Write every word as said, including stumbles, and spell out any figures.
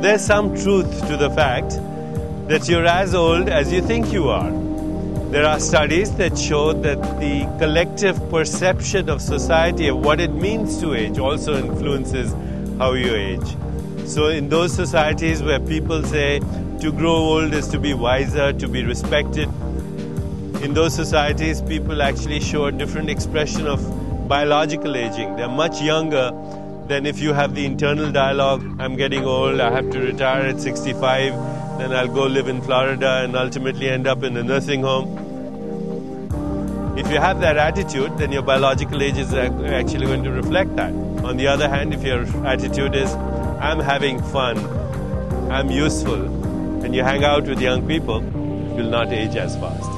there's some truth to the fact that you're as old as you think you are. There are studies that show that the collective perception of society of what it means to age also influences how you age. So in those societies where people say to grow old is to be wiser, to be respected, in those societies people actually show a different expression of biological aging. They're much younger than if you have the internal dialogue, I'm getting old, I have to retire at sixty-five, then I'll go live in Florida and ultimately end up in a nursing home. If you have that attitude, then your biological age is actually going to reflect that. On the other hand, if your attitude is, I'm having fun, I'm useful, and you hang out with young people, you will not age as fast.